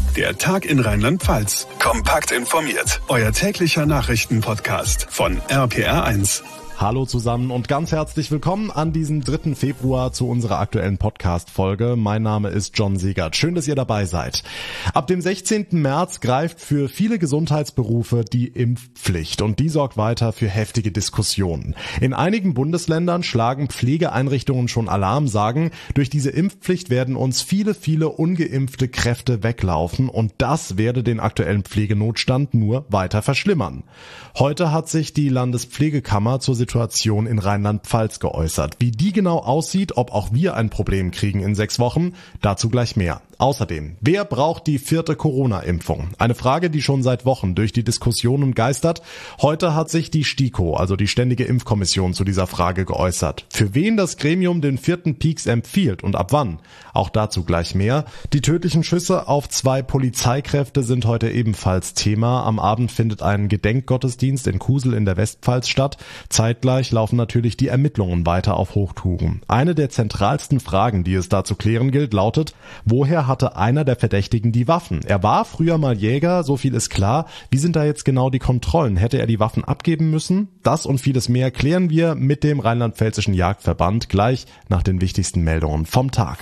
Der Tag in Rheinland-Pfalz. Kompakt informiert. Euer täglicher Nachrichtenpodcast von RPR1. Hallo zusammen und ganz herzlich willkommen an diesem 3. Februar zu unserer aktuellen Podcast-Folge. Mein Name ist John Segert. Schön, dass ihr dabei seid. Ab dem 16. März greift für viele Gesundheitsberufe die Impfpflicht und die sorgt weiter für heftige Diskussionen. In einigen Bundesländern schlagen Pflegeeinrichtungen schon Alarm, sagen, durch diese Impfpflicht werden uns viele ungeimpfte Kräfte weglaufen und das werde den aktuellen Pflegenotstand nur weiter verschlimmern. Heute hat sich die Landespflegekammer zur Situation in Rheinland-Pfalz geäußert. Wie die genau aussieht, ob auch wir ein Problem kriegen in 6 Wochen, dazu gleich mehr. Außerdem, wer braucht die 4. Corona-Impfung? Eine Frage, die schon seit Wochen durch die Diskussionen geistert. Heute hat sich die STIKO, also die Ständige Impfkommission, zu dieser Frage geäußert. Für wen das Gremium den 4. Peaks empfiehlt und ab wann? Auch dazu gleich mehr. Die tödlichen Schüsse auf 2 Polizeikräfte sind heute ebenfalls Thema. Am Abend findet ein Gedenkgottesdienst in Kusel in der Westpfalz statt. Zeitgleich laufen natürlich die Ermittlungen weiter auf Hochtouren. Eine der zentralsten Fragen, die es da zu klären gilt, lautet: Woher hatte einer der Verdächtigen die Waffen? Er war früher mal Jäger, so viel ist klar. Wie sind da jetzt genau die Kontrollen? Hätte er die Waffen abgeben müssen? Das und vieles mehr klären wir mit dem Rheinland-Pfälzischen Jagdverband gleich nach den wichtigsten Meldungen vom Tag.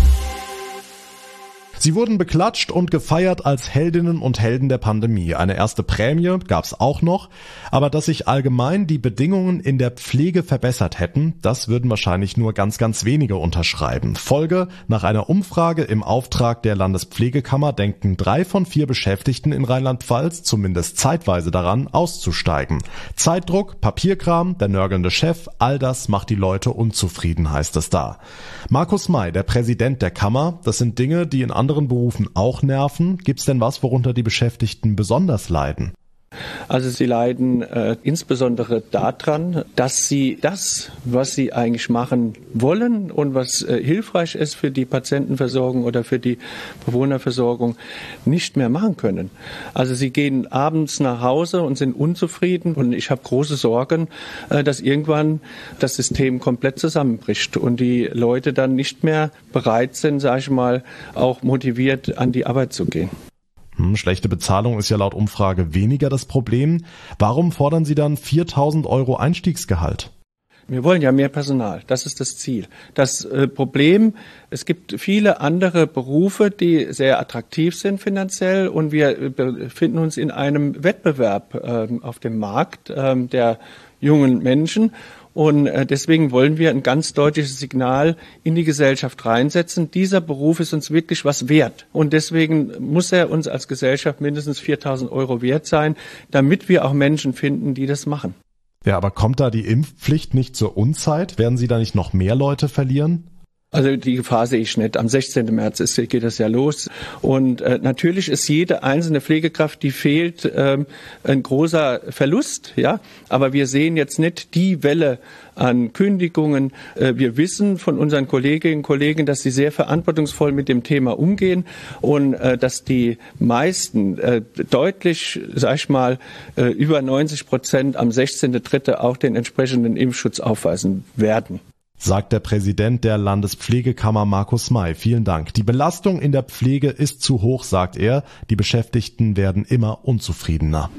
Sie wurden beklatscht und gefeiert als Heldinnen und Helden der Pandemie. Eine erste Prämie gab's auch noch. Aber dass sich allgemein die Bedingungen in der Pflege verbessert hätten, das würden wahrscheinlich nur ganz wenige unterschreiben. Folge: Nach einer Umfrage im Auftrag der Landespflegekammer denken 3 von 4 Beschäftigten in Rheinland-Pfalz zumindest zeitweise daran, auszusteigen. Zeitdruck, Papierkram, der nörgelnde Chef, all das macht die Leute unzufrieden, heißt es da. Markus May, der Präsident der Kammer: Das sind Dinge, die in anderen Berufen auch nerven. Gibt's denn was, worunter die Beschäftigten besonders leiden? Also sie leiden insbesondere daran, dass sie das, was sie eigentlich machen wollen und was hilfreich ist für die Patientenversorgung oder für die Bewohnerversorgung, nicht mehr machen können. Also sie gehen abends nach Hause und sind unzufrieden und ich habe große Sorgen, dass irgendwann das System komplett zusammenbricht und die Leute dann nicht mehr bereit sind, sage ich mal, auch motiviert an die Arbeit zu gehen. Schlechte Bezahlung ist ja laut Umfrage weniger das Problem. Warum fordern Sie dann 4.000 € Einstiegsgehalt? Wir wollen ja mehr Personal, das ist das Ziel. Das Problem: Es gibt viele andere Berufe, die sehr attraktiv sind finanziell und wir befinden uns in einem Wettbewerb auf dem Markt der jungen Menschen. Und deswegen wollen wir ein ganz deutliches Signal in die Gesellschaft reinsetzen. Dieser Beruf ist uns wirklich was wert. Und deswegen muss er uns als Gesellschaft mindestens 4.000 € wert sein, damit wir auch Menschen finden, die das machen. Ja, aber kommt da die Impfpflicht nicht zur Unzeit? Werden Sie da nicht noch mehr Leute verlieren? Also die Gefahr sehe ich nicht. Am 16. März geht das ja los. Und natürlich ist jede einzelne Pflegekraft, die fehlt, ein großer Verlust. Ja, aber wir sehen jetzt nicht die Welle an Kündigungen. Wir wissen von unseren Kolleginnen und Kollegen, dass sie sehr verantwortungsvoll mit dem Thema umgehen und dass die meisten deutlich, sag ich mal, über 90% am 16.3. auch den entsprechenden Impfschutz aufweisen werden. Sagt der Präsident der Landespflegekammer Markus May. Vielen Dank. Die Belastung in der Pflege ist zu hoch, sagt er. Die Beschäftigten werden immer unzufriedener.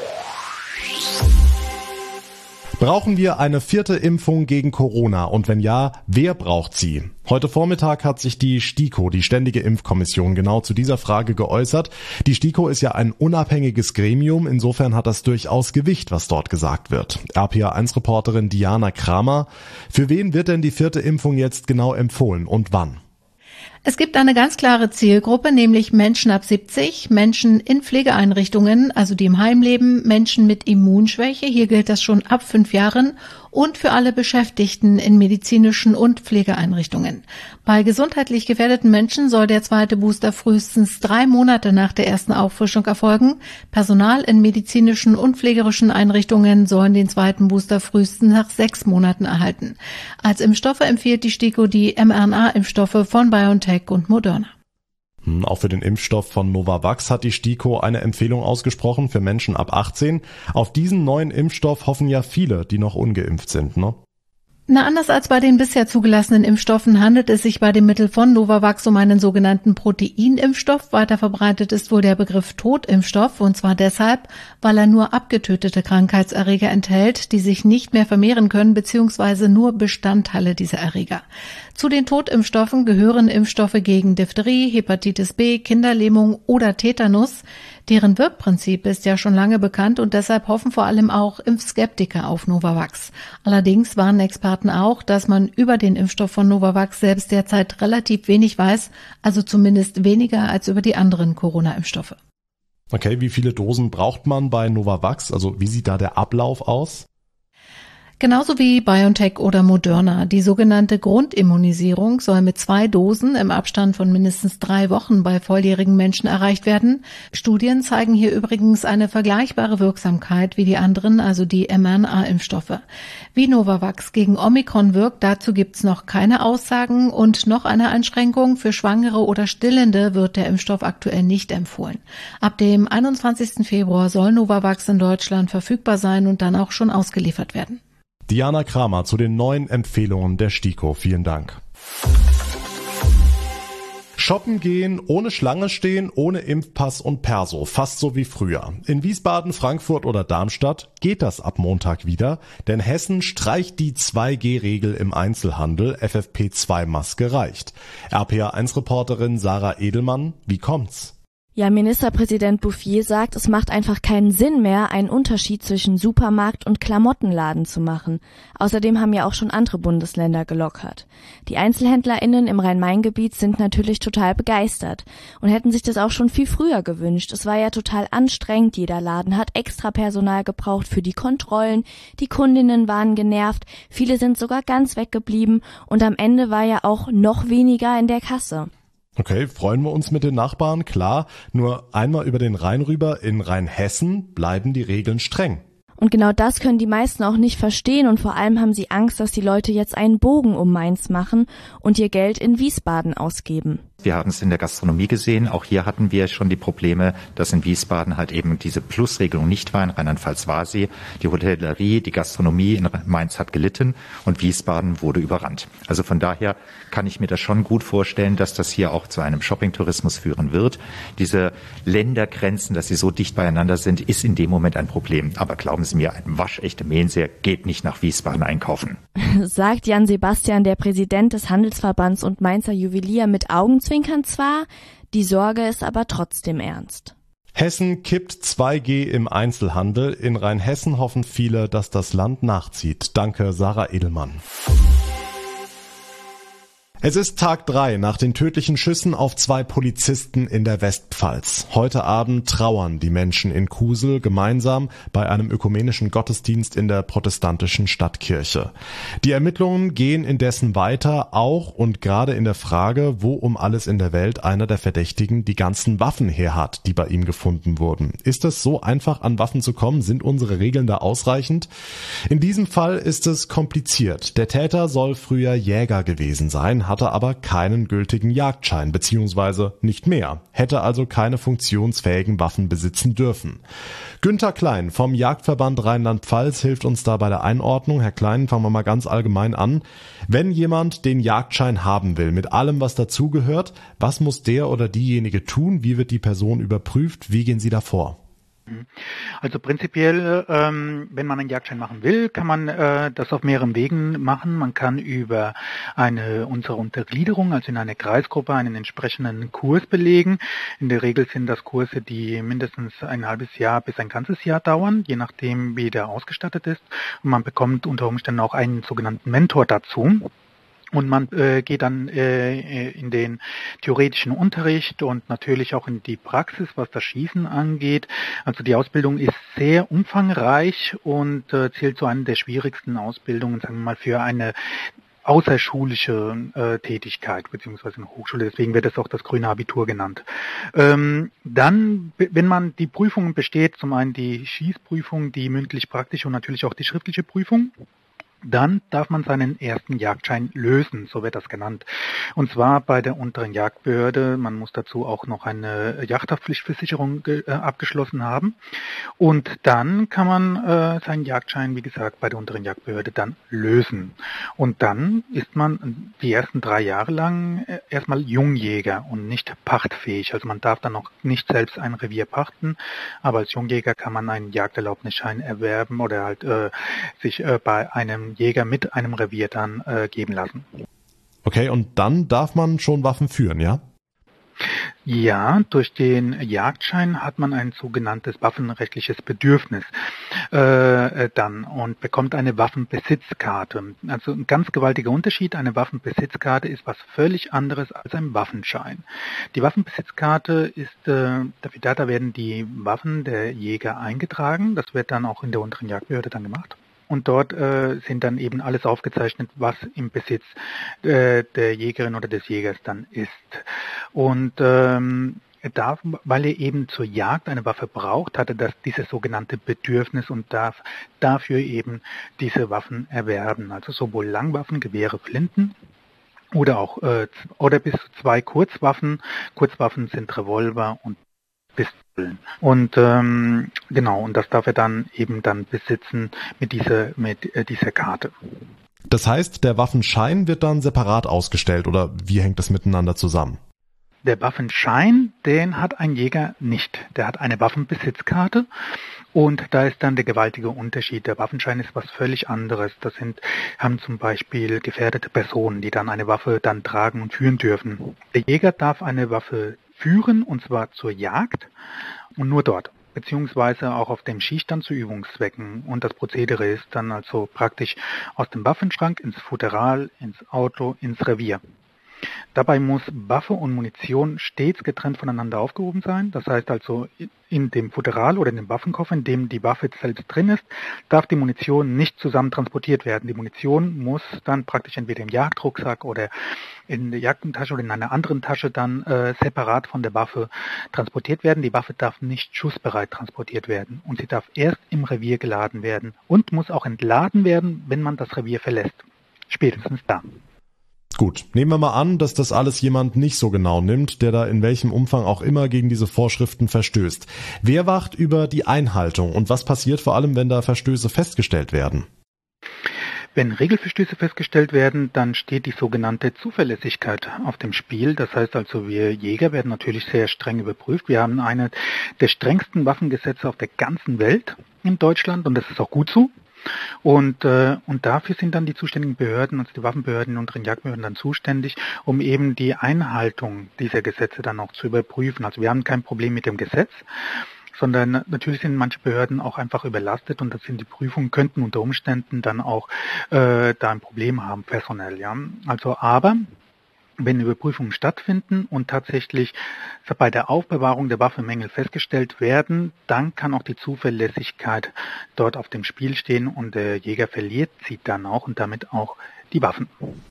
Brauchen wir eine 4. Impfung gegen Corona? Und wenn ja, wer braucht sie? Heute Vormittag hat sich die STIKO, die Ständige Impfkommission, genau zu dieser Frage geäußert. Die STIKO ist ja ein unabhängiges Gremium, insofern hat das durchaus Gewicht, was dort gesagt wird. RPR1-Reporterin Diana Kramer: Für wen wird denn die 4. Impfung jetzt genau empfohlen und wann? Es gibt eine ganz klare Zielgruppe, nämlich Menschen ab 70, Menschen in Pflegeeinrichtungen, also die im Heim leben, Menschen mit Immunschwäche, hier gilt das schon ab 5 Jahren, und für alle Beschäftigten in medizinischen und Pflegeeinrichtungen. Bei gesundheitlich gefährdeten Menschen soll der 2. Booster frühestens 3 Monate nach der ersten Auffrischung erfolgen. Personal in medizinischen und pflegerischen Einrichtungen sollen den 2. Booster frühestens nach 6 Monaten erhalten. Als Impfstoffe empfiehlt die STIKO die mRNA-Impfstoffe von BioNTech und Moderna. Auch für den Impfstoff von Novavax hat die STIKO eine Empfehlung ausgesprochen für Menschen ab 18. Auf diesen neuen Impfstoff hoffen ja viele, die noch ungeimpft sind, ne? Anders als bei den bisher zugelassenen Impfstoffen handelt es sich bei dem Mittel von Novavax um einen sogenannten Proteinimpfstoff. Weiter verbreitet ist wohl der Begriff Totimpfstoff, und zwar deshalb, weil er nur abgetötete Krankheitserreger enthält, die sich nicht mehr vermehren können bzw. nur Bestandteile dieser Erreger. Zu den Totimpfstoffen gehören Impfstoffe gegen Diphtherie, Hepatitis B, Kinderlähmung oder Tetanus. Deren Wirkprinzip ist ja schon lange bekannt und deshalb hoffen vor allem auch Impfskeptiker auf Novavax. Allerdings warnen Experten auch, dass man über den Impfstoff von Novavax selbst derzeit relativ wenig weiß, also zumindest weniger als über die anderen Corona-Impfstoffe. Okay, wie viele Dosen braucht man bei Novavax? Also wie sieht da der Ablauf aus? Genauso wie BioNTech oder Moderna. Die sogenannte Grundimmunisierung soll mit 2 Dosen im Abstand von mindestens 3 Wochen bei volljährigen Menschen erreicht werden. Studien zeigen hier übrigens eine vergleichbare Wirksamkeit wie die anderen, also die mRNA-Impfstoffe. Wie Novavax gegen Omikron wirkt, dazu gibt's noch keine Aussagen, und noch eine Einschränkung: für Schwangere oder Stillende wird der Impfstoff aktuell nicht empfohlen. Ab dem 21. Februar soll Novavax in Deutschland verfügbar sein und dann auch schon ausgeliefert werden. Diana Kramer zu den neuen Empfehlungen der STIKO. Vielen Dank. Shoppen gehen, ohne Schlange stehen, ohne Impfpass und Perso, fast so wie früher. In Wiesbaden, Frankfurt oder Darmstadt geht das ab Montag wieder, denn Hessen streicht die 2G-Regel im Einzelhandel. FFP2-Maske reicht. RPA1-Reporterin Sarah Edelmann, wie kommt's? Ja, Ministerpräsident Bouffier sagt, es macht einfach keinen Sinn mehr, einen Unterschied zwischen Supermarkt und Klamottenladen zu machen. Außerdem haben ja auch schon andere Bundesländer gelockert. Die EinzelhändlerInnen im Rhein-Main-Gebiet sind natürlich total begeistert und hätten sich das auch schon viel früher gewünscht. Es war ja total anstrengend, jeder Laden hat extra Personal gebraucht für die Kontrollen, die Kundinnen waren genervt, viele sind sogar ganz weggeblieben und am Ende war ja auch noch weniger in der Kasse. Okay, freuen wir uns mit den Nachbarn, klar. Nur einmal über den Rhein rüber, in Rheinhessen bleiben die Regeln streng. Und genau das können die meisten auch nicht verstehen und vor allem haben sie Angst, dass die Leute jetzt einen Bogen um Mainz machen und ihr Geld in Wiesbaden ausgeben. Wir haben es in der Gastronomie gesehen. Auch hier hatten wir schon die Probleme, dass in Wiesbaden halt eben diese Plusregelung nicht war. In Rheinland-Pfalz war sie. Die Hotellerie, die Gastronomie in Mainz hat gelitten und Wiesbaden wurde überrannt. Also von daher kann ich mir das schon gut vorstellen, dass das hier auch zu einem Shopping-Tourismus führen wird. Diese Ländergrenzen, dass sie so dicht beieinander sind, ist in dem Moment ein Problem. Aber glauben Sie mir, ein waschechter Mähnseher geht nicht nach Wiesbaden einkaufen. Sagt Jan Sebastian, der Präsident des Handelsverbands und Mainzer Juwelier, mit Augenzwinkern zwar, die Sorge ist aber trotzdem ernst. Hessen kippt 2G im Einzelhandel. In Rheinhessen hoffen viele, dass das Land nachzieht. Danke, Sarah Edelmann. Es ist Tag 3 nach den tödlichen Schüssen auf 2 Polizisten in der Westpfalz. Heute Abend trauern die Menschen in Kusel gemeinsam bei einem ökumenischen Gottesdienst in der protestantischen Stadtkirche. Die Ermittlungen gehen indessen weiter, auch und gerade in der Frage, wo um alles in der Welt einer der Verdächtigen die ganzen Waffen her hat, die bei ihm gefunden wurden. Ist es so einfach, an Waffen zu kommen? Sind unsere Regeln da ausreichend? In diesem Fall ist es kompliziert. Der Täter soll früher Jäger gewesen sein, hatte aber keinen gültigen Jagdschein bzw. nicht mehr, hätte also keine funktionsfähigen Waffen besitzen dürfen. Günther Klein vom Jagdverband Rheinland-Pfalz hilft uns da bei der Einordnung. Herr Klein, fangen wir mal ganz allgemein an. Wenn jemand den Jagdschein haben will, mit allem, was dazugehört, was muss der oder diejenige tun? Wie wird die Person überprüft? Wie gehen Sie da vor? Also prinzipiell, wenn man einen Jagdschein machen will, kann man das auf mehreren Wegen machen. Man kann über unsere Untergliederung, also in eine Kreisgruppe, einen entsprechenden Kurs belegen. In der Regel sind das Kurse, die mindestens ein halbes Jahr bis ein ganzes Jahr dauern, je nachdem, wie der ausgestattet ist. Und man bekommt unter Umständen auch einen sogenannten Mentor dazu. Und man geht dann in den theoretischen Unterricht und natürlich auch in die Praxis, was das Schießen angeht. Also die Ausbildung ist sehr umfangreich und zählt zu einer der schwierigsten Ausbildungen, sagen wir mal, für eine außerschulische Tätigkeit beziehungsweise eine Hochschule. Deswegen wird es auch das grüne Abitur genannt. Dann, wenn man die Prüfungen besteht, zum einen die Schießprüfung, die mündlich-praktische und natürlich auch die schriftliche Prüfung. dann darf man seinen ersten Jagdschein lösen, so wird das genannt. Und zwar bei der unteren Jagdbehörde. Man muss dazu auch noch eine Jagdhaftpflichtversicherung abgeschlossen haben. Und dann kann man seinen Jagdschein, wie gesagt, bei der unteren Jagdbehörde dann lösen. Und dann ist man die ersten 3 Jahre lang erstmal Jungjäger und nicht pachtfähig. Also man darf dann noch nicht selbst ein Revier pachten, aber als Jungjäger kann man einen Jagderlaubnisschein erwerben oder halt sich bei einem Jäger mit einem Revier dann geben lassen. Okay, und dann darf man schon Waffen führen, ja? Ja, durch den Jagdschein hat man ein sogenanntes waffenrechtliches Bedürfnis dann und bekommt eine Waffenbesitzkarte. Also ein ganz gewaltiger Unterschied. Eine Waffenbesitzkarte ist was völlig anderes als ein Waffenschein. Die Waffenbesitzkarte ist dafür da werden die Waffen der Jäger eingetragen. Das wird dann auch in der unteren Jagdbehörde dann gemacht. Und dort sind dann eben alles aufgezeichnet, was im Besitz der Jägerin oder des Jägers dann ist. Und weil er eben zur Jagd eine Waffe braucht, hat er dieses sogenannte Bedürfnis und darf dafür eben diese Waffen erwerben. Also sowohl Langwaffen, Gewehre, Flinten oder auch oder bis zu 2 Kurzwaffen. Kurzwaffen sind Revolver und Pistolen. Und genau, und das darf er dann eben besitzen mit dieser Karte. Das heißt, der Waffenschein wird dann separat ausgestellt oder wie hängt das miteinander zusammen? Der Waffenschein, den hat ein Jäger nicht. Der hat eine Waffenbesitzkarte und da ist dann der gewaltige Unterschied. Der Waffenschein ist was völlig anderes. Das haben zum Beispiel gefährdete Personen, die dann eine Waffe dann tragen und führen dürfen. Der Jäger darf eine Waffe führen, und zwar zur Jagd und nur dort, beziehungsweise auch auf dem Schießstand zu Übungszwecken. Und das Prozedere ist dann also praktisch aus dem Waffenschrank ins Futteral, ins Auto, ins Revier. Dabei muss Waffe und Munition stets getrennt voneinander aufgehoben sein. Das heißt also, in dem Futteral oder in dem Waffenkoffer, in dem die Waffe selbst drin ist, darf die Munition nicht zusammen transportiert werden. Die Munition muss dann praktisch entweder im Jagdrucksack oder in der Jagdtasche oder in einer anderen Tasche dann separat von der Waffe transportiert werden. Die Waffe darf nicht schussbereit transportiert werden und sie darf erst im Revier geladen werden und muss auch entladen werden, wenn man das Revier verlässt. Spätestens da. Gut, nehmen wir mal an, dass das alles jemand nicht so genau nimmt, der da in welchem Umfang auch immer gegen diese Vorschriften verstößt. Wer wacht über die Einhaltung und was passiert vor allem, wenn da Verstöße festgestellt werden? Wenn Regelverstöße festgestellt werden, dann steht die sogenannte Zuverlässigkeit auf dem Spiel. Das heißt also, wir Jäger werden natürlich sehr streng überprüft. Wir haben eine der strengsten Waffengesetze auf der ganzen Welt in Deutschland und das ist auch gut so. Und dafür sind dann die zuständigen Behörden, also die Waffenbehörden und unteren Jagdbehörden dann zuständig, um eben die Einhaltung dieser Gesetze dann auch zu überprüfen. Also wir haben kein Problem mit dem Gesetz, sondern natürlich sind manche Behörden auch einfach überlastet und das sind die Prüfungen, könnten unter Umständen dann auch da ein Problem haben, personell. Ja. Also aber wenn Überprüfungen stattfinden und tatsächlich bei der Aufbewahrung der Waffe Mängel festgestellt werden, dann kann auch die Zuverlässigkeit dort auf dem Spiel stehen und der Jäger verliert sie dann auch und damit auch die Waffen.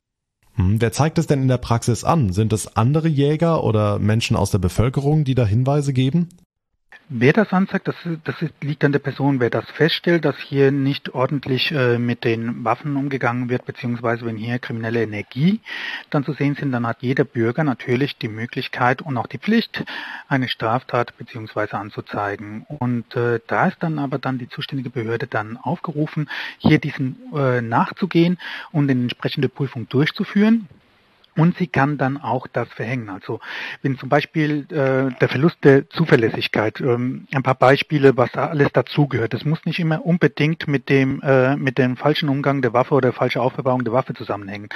Wer zeigt es denn in der Praxis an? Sind es andere Jäger oder Menschen aus der Bevölkerung, die da Hinweise geben? Wer das anzeigt, liegt an der Person. Wer das feststellt, dass hier nicht ordentlich mit den Waffen umgegangen wird, beziehungsweise wenn hier kriminelle Energie dann zu sehen sind, dann hat jeder Bürger natürlich die Möglichkeit und auch die Pflicht, eine Straftat beziehungsweise anzuzeigen. Und da ist dann aber dann die zuständige Behörde dann aufgerufen, hier diesen nachzugehen und eine entsprechende Prüfung durchzuführen. Und sie kann dann auch das verhängen. Also wenn zum Beispiel der Verlust der Zuverlässigkeit, ein paar Beispiele, was da alles dazugehört. Es muss nicht immer unbedingt mit dem falschen Umgang der Waffe oder falscher Aufbewahrung der Waffe zusammenhängen.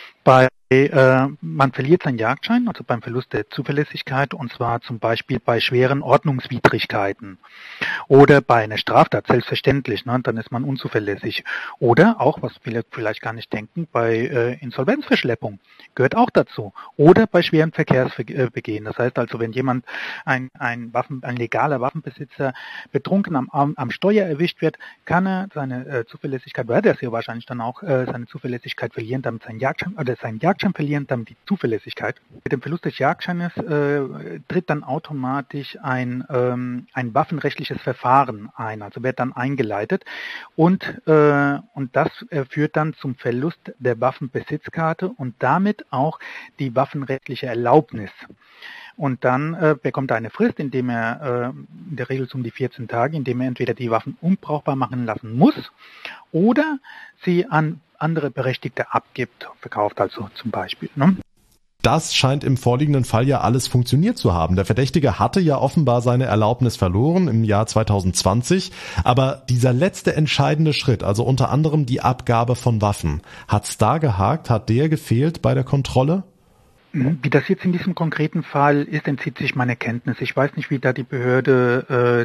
Man verliert seinen Jagdschein, also beim Verlust der Zuverlässigkeit, und zwar zum Beispiel bei schweren Ordnungswidrigkeiten oder bei einer Straftat, selbstverständlich, ne, dann ist man unzuverlässig. Oder auch, was viele vielleicht gar nicht denken, bei Insolvenzverschleppung gehört auch dazu. Oder bei schweren Verkehrsbegehen. Das heißt also, wenn jemand, ein legaler Waffenbesitzer, betrunken am Steuer erwischt wird, kann er seine Zuverlässigkeit, wird er sehr wahrscheinlich dann auch seine Zuverlässigkeit verlieren, damit sein Jagdschein oder sein Jagdschein Jagdschein verlieren dann die Zuverlässigkeit. Mit dem Verlust des Jagdscheines tritt dann automatisch ein waffenrechtliches Verfahren ein, also wird dann eingeleitet und das führt dann zum Verlust der Waffenbesitzkarte und damit auch die waffenrechtliche Erlaubnis. Und dann bekommt er eine Frist, indem er in der Regel um die 14 Tage, indem er entweder die Waffen unbrauchbar machen lassen muss oder sie an andere Berechtigte abgibt, verkauft also zum Beispiel. Ne? Das scheint im vorliegenden Fall ja alles funktioniert zu haben. Der Verdächtige hatte ja offenbar seine Erlaubnis verloren im Jahr 2020. Aber dieser letzte entscheidende Schritt, also unter anderem die Abgabe von Waffen, hat's da gehakt? Hat der gefehlt bei der Kontrolle? Wie das jetzt in diesem konkreten Fall ist, entzieht sich meine Kenntnis. Ich weiß nicht, wie da die Behörde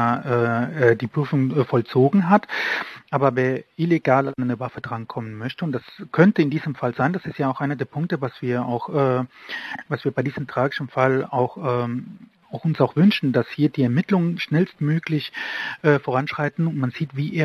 die Prüfung vollzogen hat. Aber wer illegal an eine Waffe drankommen möchte, und das könnte in diesem Fall sein, das ist ja auch einer der Punkte, was wir bei diesem tragischen Fall auch uns auch wünschen, dass hier die Ermittlungen schnellstmöglich voranschreiten und man sieht, wie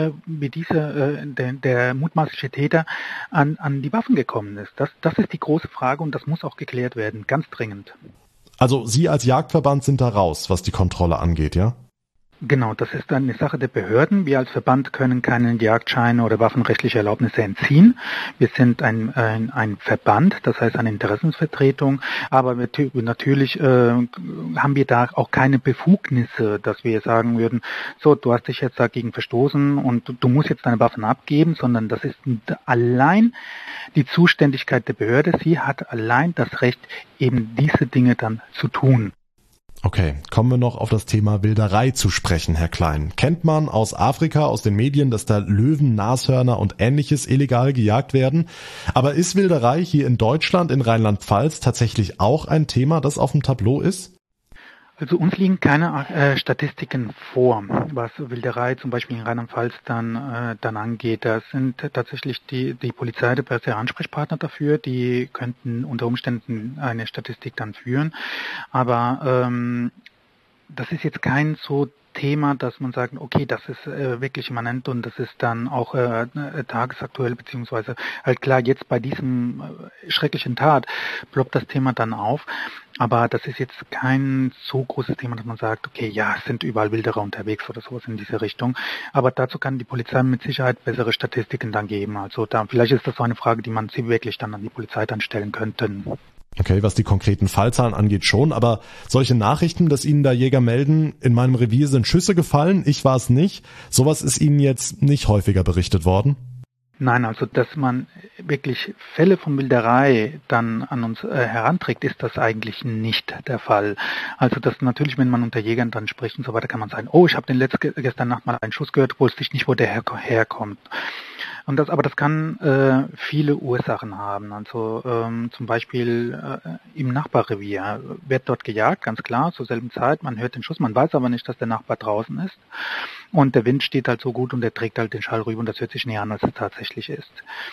der mutmaßliche Täter an die Waffen gekommen ist. Das ist die große Frage und das muss auch geklärt werden, ganz dringend. Also Sie als Jagdverband sind da raus, was die Kontrolle angeht, ja? Genau, das ist eine Sache der Behörden. Wir als Verband können keine Jagdscheine oder waffenrechtliche Erlaubnisse entziehen. Wir sind ein Verband, das heißt eine Interessensvertretung, aber natürlich haben wir da auch keine Befugnisse, dass wir sagen würden, so, du hast dich jetzt dagegen verstoßen und du musst jetzt deine Waffen abgeben, sondern das ist allein die Zuständigkeit der Behörde. Sie hat allein das Recht, eben diese Dinge dann zu tun. Okay, kommen wir noch auf das Thema Wilderei zu sprechen, Herr Klein. Kennt man aus Afrika, aus den Medien, dass da Löwen, Nashörner und Ähnliches illegal gejagt werden? Aber ist Wilderei hier in Deutschland, in Rheinland-Pfalz, tatsächlich auch ein Thema, das auf dem Tableau ist? Also uns liegen keine Statistiken vor, was Wilderei zum Beispiel in Rheinland-Pfalz dann angeht. Da sind tatsächlich die Polizei der beste Ansprechpartner dafür. Die könnten unter Umständen eine Statistik dann führen. Aber das ist jetzt kein so Thema, dass man sagt, okay, das ist wirklich immanent und das ist dann auch tagesaktuell, beziehungsweise halt klar, jetzt bei diesem schrecklichen Tat ploppt das Thema dann auf. Aber das ist jetzt kein so großes Thema, dass man sagt, okay, ja, es sind überall Wilderer unterwegs oder sowas in diese Richtung. Aber dazu kann die Polizei mit Sicherheit bessere Statistiken dann geben. Also vielleicht ist das so eine Frage, die man sie wirklich dann an die Polizei dann stellen könnte. Okay, was die konkreten Fallzahlen angeht schon, aber solche Nachrichten, dass Ihnen da Jäger melden, in meinem Revier sind Schüsse gefallen, ich war es nicht, sowas ist Ihnen jetzt nicht häufiger berichtet worden? Nein, also dass man wirklich Fälle von Wilderei dann an uns heranträgt, ist das eigentlich nicht der Fall. Also dass natürlich, wenn man unter Jägern dann spricht und so weiter, kann man sagen, oh, ich habe gestern Nacht mal einen Schuss gehört, wusste ich nicht, wo der herkommt. Aber das kann viele Ursachen haben. Also zum Beispiel im Nachbarrevier wird dort gejagt, ganz klar, zur selben Zeit. Man hört den Schuss, man weiß aber nicht, dass der Nachbar draußen ist. Und der Wind steht halt so gut und der trägt halt den Schall rüber und das hört sich näher an, als es tatsächlich ist.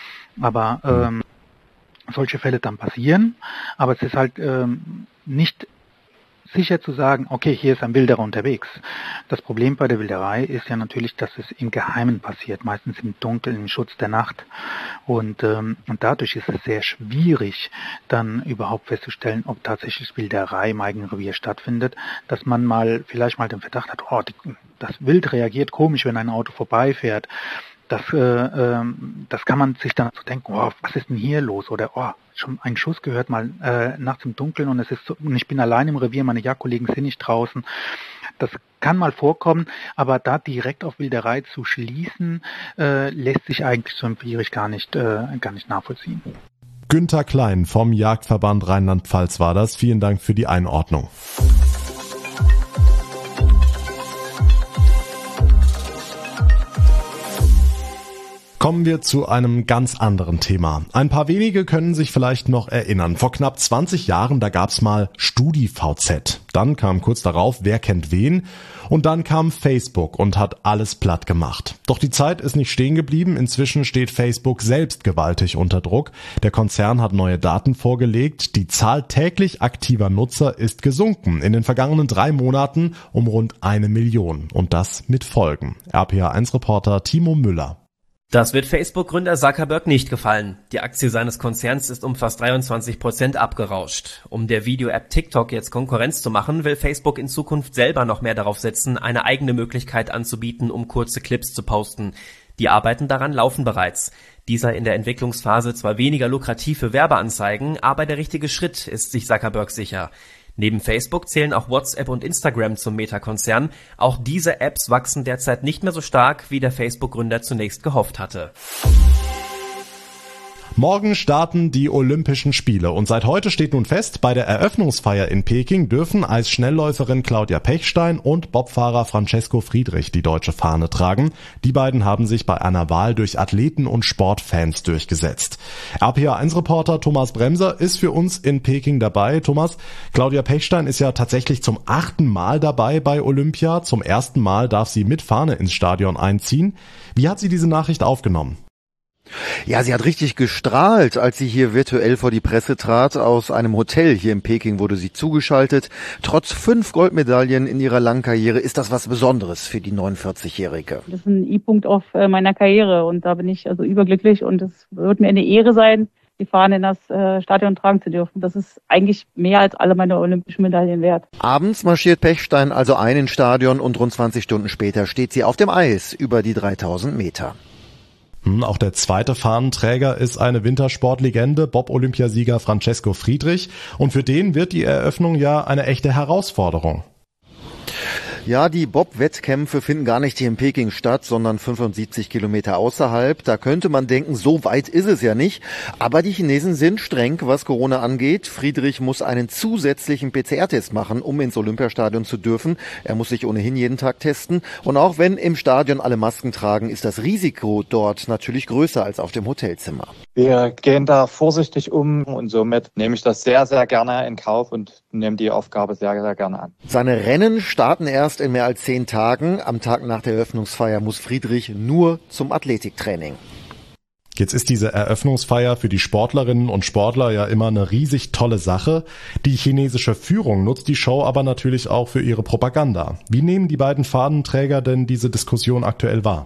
Aber solche Fälle dann passieren, aber es ist halt nicht sicher zu sagen, okay, hier ist ein Wilderer unterwegs. Das Problem bei der Wilderei ist ja natürlich, dass es im Geheimen passiert, meistens im Dunkeln, im Schutz der Nacht. Und dadurch ist es sehr schwierig, dann überhaupt festzustellen, ob tatsächlich Wilderei im eigenen Revier stattfindet, dass man vielleicht mal den Verdacht hat, oh, das Wild reagiert komisch, wenn ein Auto vorbeifährt. Das kann man sich dann so denken, oh, was ist denn hier los? Oder oh, schon einen Schuss gehört mal nachts im Dunkeln und ich bin allein im Revier, meine Jagdkollegen sind nicht draußen. Das kann mal vorkommen, aber da direkt auf Wilderei zu schließen, lässt sich eigentlich so empirisch gar nicht nachvollziehen. Günther Klein vom Jagdverband Rheinland-Pfalz war das. Vielen Dank für die Einordnung. Kommen wir zu einem ganz anderen Thema. Ein paar wenige können sich vielleicht noch erinnern. Vor knapp 20 Jahren, da gab's mal StudiVZ. Dann kam kurz darauf Wer kennt wen? Und dann kam Facebook und hat alles platt gemacht. Doch die Zeit ist nicht stehen geblieben. Inzwischen steht Facebook selbst gewaltig unter Druck. Der Konzern hat neue Daten vorgelegt. Die Zahl täglich aktiver Nutzer ist gesunken. In den vergangenen 3 Monaten um rund 1 Million. Und das mit Folgen. RPA1-Reporter Timo Müller. Das wird Facebook-Gründer Zuckerberg nicht gefallen. Die Aktie seines Konzerns ist um fast 23% abgerauscht. Um der Video-App TikTok jetzt Konkurrenz zu machen, will Facebook in Zukunft selber noch mehr darauf setzen, eine eigene Möglichkeit anzubieten, um kurze Clips zu posten. Die Arbeiten daran laufen bereits. Dieser in der Entwicklungsphase zwar weniger lukrativ für Werbeanzeigen, aber der richtige Schritt, ist sich Zuckerberg sicher. Neben Facebook zählen auch WhatsApp und Instagram zum Meta-Konzern. Auch diese Apps wachsen derzeit nicht mehr so stark, wie der Facebook-Gründer zunächst gehofft hatte. Morgen starten die Olympischen Spiele und seit heute steht nun fest, bei der Eröffnungsfeier in Peking dürfen Eisschnellläuferin Claudia Pechstein und Bobfahrer Francesco Friedrich die deutsche Fahne tragen. Die beiden haben sich bei einer Wahl durch Athleten und Sportfans durchgesetzt. RPA1-Reporter Thomas Bremser ist für uns in Peking dabei. Thomas, Claudia Pechstein ist ja tatsächlich zum 8. Mal dabei bei Olympia. Zum 1. Mal darf sie mit Fahne ins Stadion einziehen. Wie hat sie diese Nachricht aufgenommen? Ja, sie hat richtig gestrahlt, als sie hier virtuell vor die Presse trat. Aus einem Hotel hier in Peking wurde sie zugeschaltet. Trotz 5 Goldmedaillen in ihrer langen Karriere ist das was Besonderes für die 49-Jährige. Das ist ein I-Punkt auf meiner Karriere und da bin ich also überglücklich und es wird mir eine Ehre sein, die Fahne in das Stadion tragen zu dürfen. Das ist eigentlich mehr als alle meine olympischen Medaillen wert. Abends marschiert Pechstein also ein ins Stadion und rund 20 Stunden später steht sie auf dem Eis über die 3000 Meter. Auch der zweite Fahnenträger ist eine Wintersportlegende, Bob-Olympiasieger Francesco Friedrich. Und für den wird die Eröffnung ja eine echte Herausforderung. Ja, die Bob-Wettkämpfe finden gar nicht hier in Peking statt, sondern 75 Kilometer außerhalb. Da könnte man denken, so weit ist es ja nicht. Aber die Chinesen sind streng, was Corona angeht. Friedrich muss einen zusätzlichen PCR-Test machen, um ins Olympiastadion zu dürfen. Er muss sich ohnehin jeden Tag testen. Und auch wenn im Stadion alle Masken tragen, ist das Risiko dort natürlich größer als auf dem Hotelzimmer. Wir gehen da vorsichtig um und somit nehme ich das sehr, sehr gerne in Kauf und nehme die Aufgabe sehr, sehr gerne an. Seine Rennen starten erst in mehr als 10 Tagen. Am Tag nach der Eröffnungsfeier muss Friedrich nur zum Athletiktraining. Jetzt ist diese Eröffnungsfeier für die Sportlerinnen und Sportler ja immer eine riesig tolle Sache. Die chinesische Führung nutzt die Show aber natürlich auch für ihre Propaganda. Wie nehmen die beiden Fahnenträger denn diese Diskussion aktuell wahr?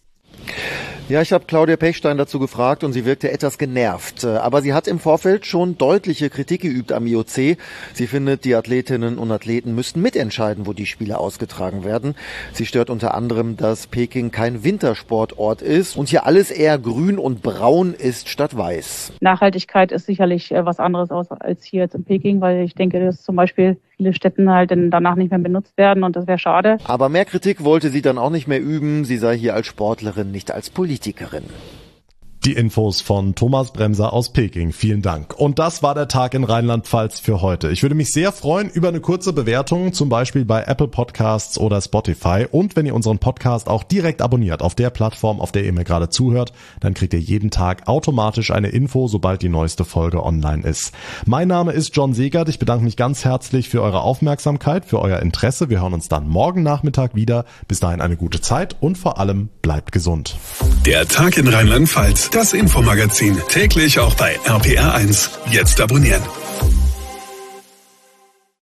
Ja, ich habe Claudia Pechstein dazu gefragt und sie wirkte etwas genervt. Aber sie hat im Vorfeld schon deutliche Kritik geübt am IOC. Sie findet, die Athletinnen und Athleten müssten mitentscheiden, wo die Spiele ausgetragen werden. Sie stört unter anderem, dass Peking kein Wintersportort ist und hier alles eher grün und braun ist statt weiß. Nachhaltigkeit ist sicherlich was anderes als hier jetzt in Peking, weil ich denke, dass zum Beispiel viele Städte halt danach nicht mehr benutzt werden und das wäre schade. Aber mehr Kritik wollte sie dann auch nicht mehr üben. Sie sei hier als Sportlerin, nicht als Politikerin. Die Infos von Thomas Bremser aus Peking. Vielen Dank. Und das war der Tag in Rheinland-Pfalz für heute. Ich würde mich sehr freuen über eine kurze Bewertung, zum Beispiel bei Apple Podcasts oder Spotify. Und wenn ihr unseren Podcast auch direkt abonniert auf der Plattform, auf der ihr mir gerade zuhört, dann kriegt ihr jeden Tag automatisch eine Info, sobald die neueste Folge online ist. Mein Name ist John Segert. Ich bedanke mich ganz herzlich für eure Aufmerksamkeit, für euer Interesse. Wir hören uns dann morgen Nachmittag wieder. Bis dahin eine gute Zeit und vor allem bleibt gesund. Der Tag in Rheinland-Pfalz. Das Infomagazin, täglich auch bei RPR1. Jetzt abonnieren.